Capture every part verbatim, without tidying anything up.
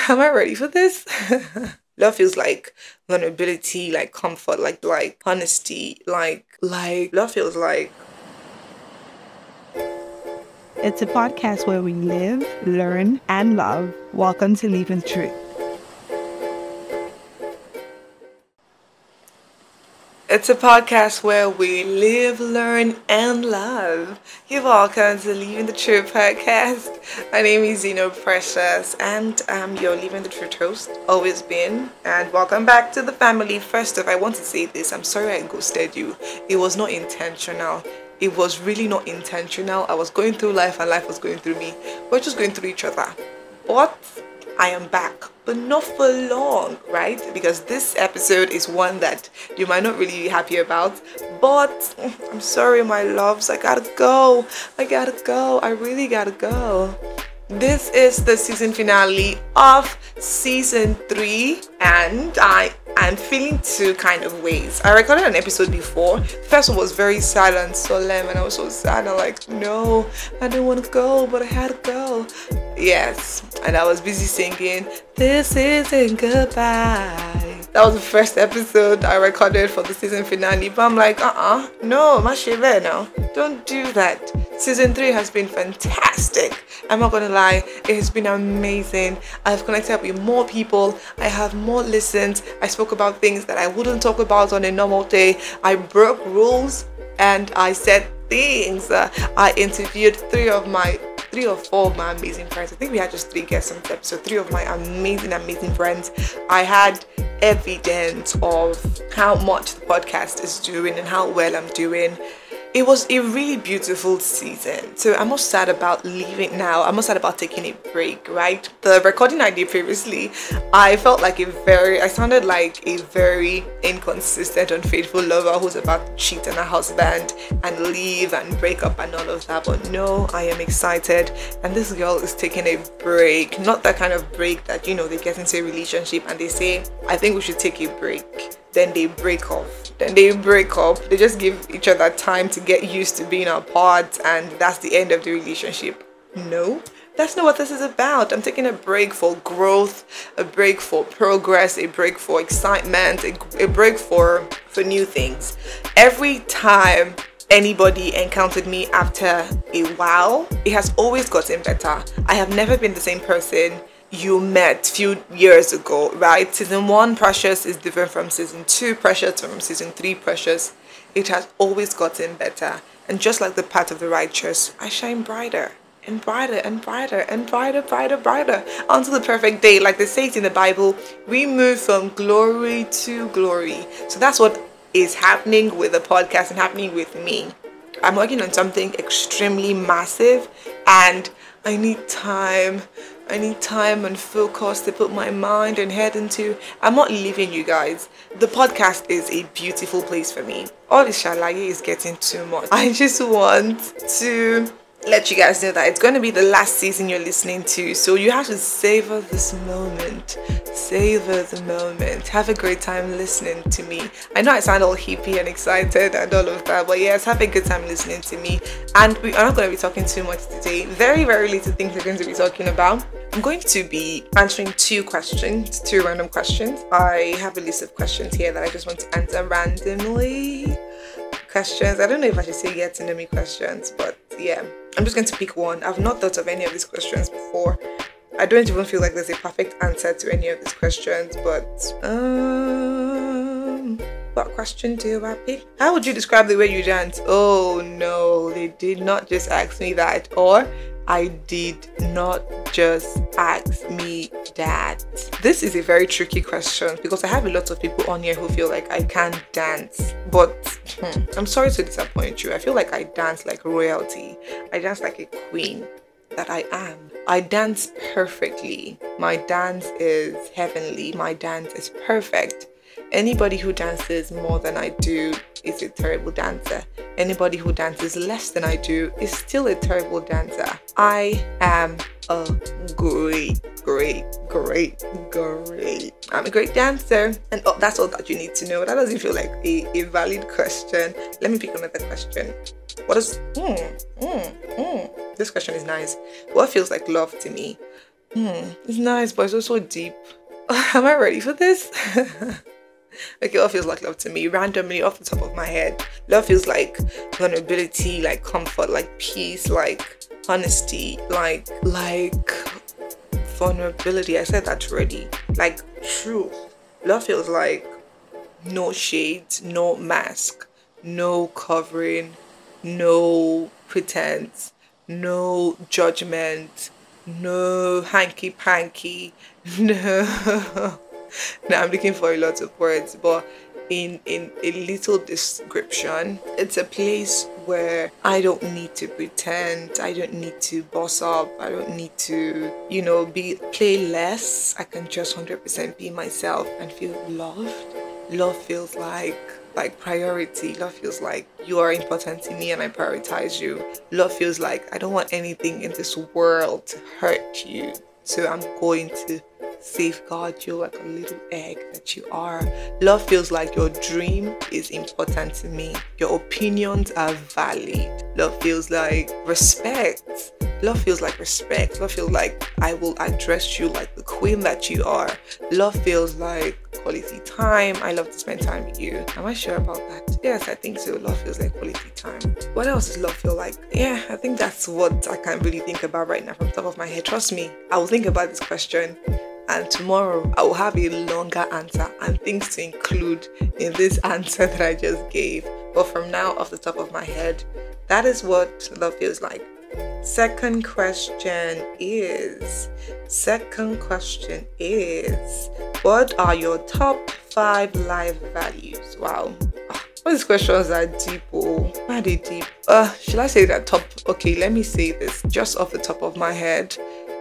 Am I ready for this? Love feels like vulnerability, like comfort, like like honesty, like like love feels like It's a podcast where we live, learn, and love. Welcome to Living Truth. It's a podcast where we live, learn, and love. You're welcome to Living the Truth podcast. My name is Zeno Precious, and I'm your Living the Truth host, always been. And welcome back to the family. First off, I want to say this. I'm sorry I ghosted you. It was not intentional. It was really not intentional. I was going through life, and life was going through me. We're just going through each other. But I am back, but not for long, right? Because this episode is one that you might not really be happy about, but I'm sorry, my loves, I gotta go. I gotta go. I really gotta go. This is the season finale of season three, and I am feeling two kind of ways. I recorded an episode before. The first one was very sad and solemn, and I was so sad. I'm like, no, I didn't want to go, but I had to go. Yes, and I was busy singing, "This isn't goodbye." That was the first episode I recorded for the season finale, but I'm like, uh-uh, no, ma chérie, no, don't do that. Season three has been fantastic. I'm not gonna lie, it has been amazing. I've connected with more people. I have more listens. I spoke about things that I wouldn't talk about on a normal day. I broke rules and I said things. Uh, I interviewed three of my three or four of my amazing friends. I think we had just three guests on the episode. Three of my amazing, amazing friends. I had evidence of how much the podcast is doing and how well I'm doing. It was a really beautiful season. So I'm not sad about leaving now. I'm not sad about taking a break, right? The recording I did previously, I felt like a very, I sounded like a very inconsistent, unfaithful lover who's about to cheat on her husband and leave and break up and all of that. But no, I am excited. And this girl is taking a break. Not that kind of break that, you know, they get into a relationship and they say, I think we should take a break. Then they break off. Then they break up. They just give each other time to get used to being apart, and that's the end of the relationship. No, that's not what this is about. I'm taking a break for growth, a break for progress, a break for excitement, a, a break for, for new things. Every time anybody encountered me after a while, it has always gotten better. I have never been the same person you met few years ago, right? Season one Precious is different from season two Precious, from season three Precious. It has always gotten better, and just like the path of the righteous, I shine brighter and brighter and brighter and brighter, brighter, brighter until the perfect day. Like they say it in the Bible, we move from glory to glory. So that's what is happening with the podcast and happening with me. I'm working on something extremely massive, and I need time. I need time and focus to put my mind and head into. I'm not leaving you guys. The podcast is a beautiful place for me. All this shalaye is getting too much. I just want to let you guys know that it's going to be the last season you're listening to. So you have to savor this moment. Savor the moment. Have a great time listening to me. I know I sound all hippie and excited and all of that, but yes, have a good time listening to me. And we are not going to be talking too much today. Very, very little things we're going to be talking about. I'm going to be answering two questions, two random questions. I have a list of questions here that I just want to answer randomly. Questions. I don't know if I should say get to know me questions, but yeah, I'm just going to pick one. I've not thought of any of these questions before. I don't even feel like there's a perfect answer to any of these questions, but um, what question do I pick? How would you describe the way you dance? Oh no, they did not just ask me that, or I did not just ask me that. This is a very tricky question because I have a lot of people on here who feel like I can't dance. But hmm, I'm sorry to disappoint you. I feel like I dance like royalty. I dance like a queen that I am. I dance perfectly. My dance is heavenly. My dance is perfect. Anybody who dances more than I do is a terrible dancer. Anybody who dances less than I do is still a terrible dancer. I am a great, great, great, great. I'm a great dancer. And oh, that's all that you need to know. That doesn't feel like a, a valid question. Let me pick another question. What is... Mm, mm, mm. This question is nice. What feels like love to me? Hmm, it's nice, but it's also deep. Am I ready for this? Okay, what feels like love to me? Randomly, off the top of my head, love feels like vulnerability, like comfort, like peace, like honesty, like like vulnerability. I said that already. Like truth. Love feels like no shades, no mask, no covering, no pretense, no judgment, no hanky panky, no. Now I'm looking for a lot of words, but in in a little description, it's a place where I don't need to pretend, I don't need to boss up, I don't need to, you know, be play less. I can just one hundred percent be myself and feel loved. Love feels like like priority. Love feels like you are important to me and I prioritize you. Love feels like I don't want anything in this world to hurt you, so I'm going to safeguard you like a little egg that you are. Love feels like your dream is important to me. Your opinions are valid. Love feels like respect. Love feels like respect. Love feels like I will address you like the queen that you are. Love feels like quality time. I love to spend time with you. Am I sure about that? Yes, I think so. Love feels like quality time. What else does love feel like? Yeah, I think that's what I can't really think about right now from the top of my head. Trust me, I will think about this question, and tomorrow I will have a longer answer and things to include in this answer that I just gave. But from now, off the top of my head, that is what love feels like. Second question is, second question is, what are your top five life values? Wow. All these questions are deep. Oh, why are they deep? Uh, should I say that top? Okay, let me say this just off the top of my head.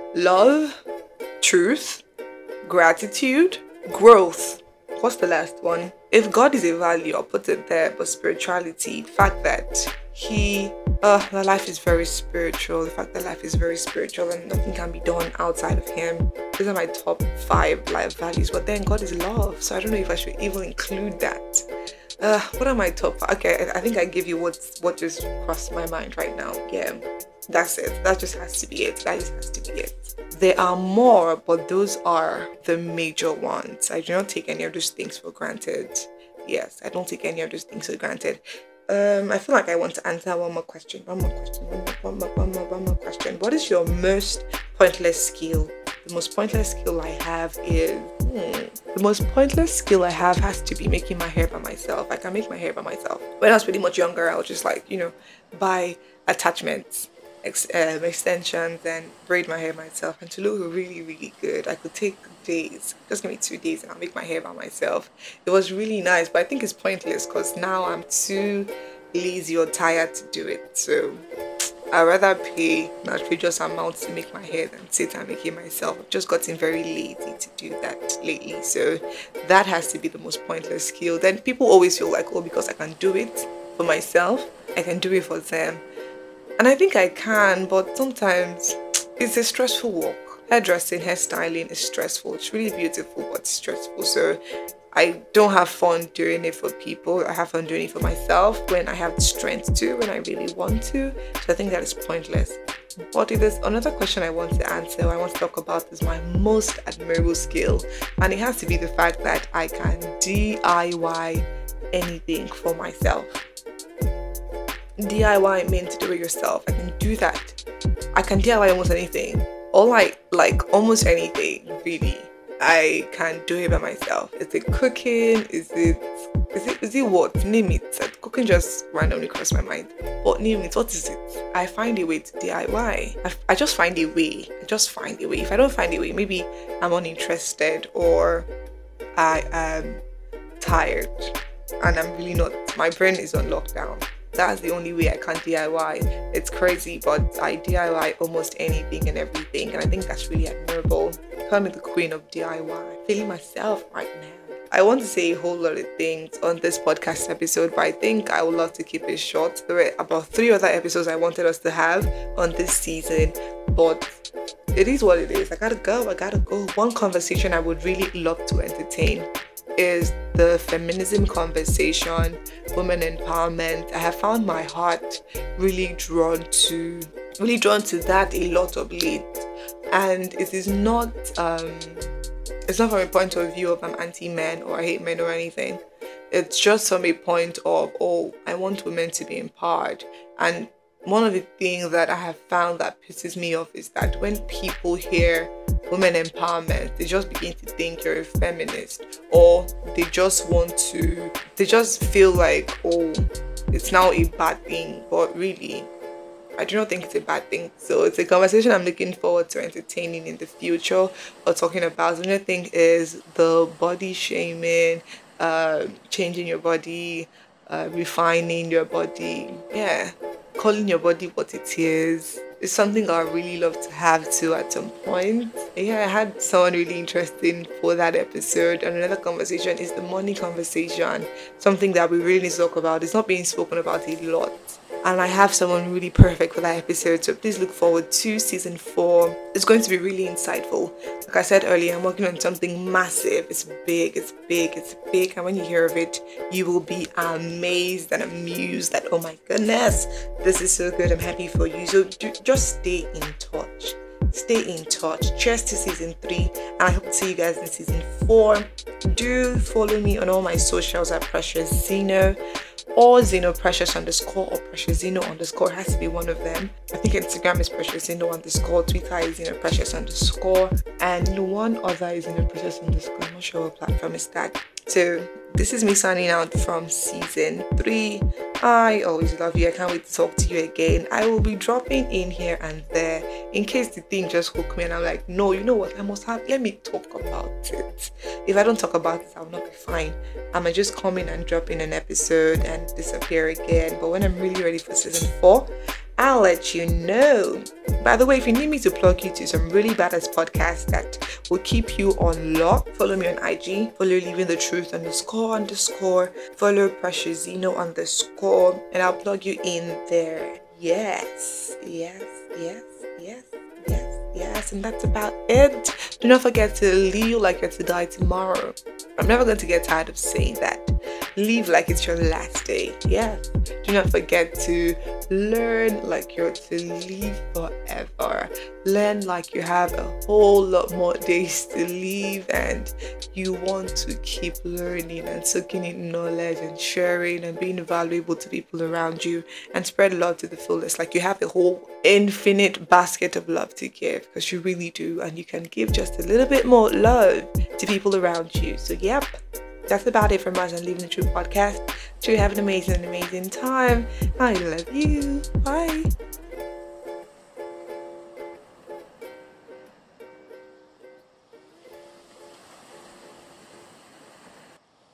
Love, truth, gratitude, growth. What's the last one? If God is a value, I'll put it there, but spirituality, the fact that he uh that life is very spiritual, the fact that life is very spiritual and nothing can be done outside of him. These are my top five life values. But then God is love, so I don't know if I should even include that. Uh what are my top five? Okay, I, I think I give you what what just crossed my mind right now. Yeah, that's it. That just has to be it. That just has to be it. There are more, but those are the major ones. I do not take any of those things for granted. Yes, I don't take any of those things for granted. Um, I feel like I want to answer one more question. One more question. One more, one more, one more, one more question. What is your most pointless skill? The most pointless skill I have is hmm, the most pointless skill I have has to be making my hair by myself. I can make my hair by myself. When I was pretty much younger, I was just like, you know, buy attachments, ex- um, extensions, and braid my hair myself. And to look really, really good, I could take days. Just give me two days, and I'll make my hair by myself. It was really nice, but I think it's pointless because now I'm too lazy or tired to do it. So I'd rather pay an outrageous amount to make my hair than sit and make it myself. I've just gotten very lazy to do that lately. So that has to be the most pointless skill. Then people always feel like, oh, because I can do it for myself, I can do it for them. And I think I can, but sometimes it's a stressful work. Hairdressing, hairstyling is stressful. It's really beautiful, but it's stressful. So I don't have fun doing it for people. I have fun doing it for myself when I have the strength to, when I really want to. So I think that is pointless. But if there's another question I want to answer, or I want to talk about, is my most admirable skill. And it has to be the fact that I can D I Y anything for myself. D I Y means do it yourself. I can do that. I can D I Y almost anything. Or like, like almost anything, really. I can do it by myself. Is it cooking? Is it, is it, is it what? Name it. Cooking just randomly crossed my mind. But name it. What is it? I find a way to D I Y. I, I just find a way. I just find a way. If I don't find a way, maybe I'm uninterested or I am tired and I'm really not. My brain is on lockdown. That's the only way I can D I Y. It's crazy, but I D I Y almost anything and everything, and I think that's really admirable. Call me the queen of D I Y. Feeling myself right now. I want to say a whole lot of things on this podcast episode, but I think I would love to keep it short. There were about three other episodes I wanted us to have on this season, but it is what it is. I gotta go. I gotta go. One conversation I would really love to entertain is the feminism conversation, women empowerment. I have found my heart really drawn to really drawn to that a lot of late. And it is not um it's not from a point of view of I'm anti-men or I hate men or anything. It's just from a point of, oh, I want women to be empowered. And one of the things that I have found that pisses me off is that when people hear women empowerment, they just begin to think you're a feminist, or they just want to, they just feel like, oh, it's now a bad thing. But really, I do not think it's a bad thing. So it's a conversation I'm looking forward to entertaining in the future or talking about. Another thing is the body shaming, uh, changing your body, uh, refining your body. Yeah, calling your body what it is. It's something I really love to have too at some point. Yeah, I had someone really interesting for that episode. And another conversation is the money conversation. Something that we really need to talk about. It's not being spoken about a lot. And I have someone really perfect for that episode. So please look forward to season four. It's going to be really insightful. Like I said earlier, I'm working on something massive. It's big, it's big, it's big. And when you hear of it, you will be amazed and amused that, oh my goodness, this is so good. I'm happy for you. So do, just stay in touch. Stay in touch. Cheers to season three. And I hope to see you guys in season four. Do follow me on all my socials at Precious Zeno. Or Zeno Precious underscore or Precious Zeno underscore. It has to be one of them. I think Instagram is Precious Zeno underscore. Twitter is Zeno Precious underscore. And one other is Zeno Precious underscore. I'm not sure what platform is that. So this is me signing out from season three. I always love you. I can't wait to talk to you again. I will be dropping in here and there in case the thing just hook me and I'm like, no, you know what? I must have, let me talk about it. If I don't talk about it, I'll not be fine. I might just come in and drop in an episode and disappear again. But when I'm really ready for season four, I'll let you know. By the way, if you need me to plug you to some really badass podcasts that will keep you on lock, follow me on I G. Follow Living the Truth underscore underscore. Follow Precious Zeno underscore. And I'll plug you in there. Yes, yes, yes, yes, yes, yes. And that's about it. Do not forget to live like you're to die tomorrow. I'm never going to get tired of saying that. Live like it's your last day. Yeah. Do not forget to learn like you're to live forever. Learn like you have a whole lot more days to live and you want to keep learning and soaking in knowledge and sharing and being valuable to people around you and spread love to the fullest. Like you have a whole infinite basket of love to give, because you really do, and you can give just a little bit more love to people around you. So yep, that's about it from us on Living the Truth podcast. Do have an amazing, amazing time. I love you. Bye.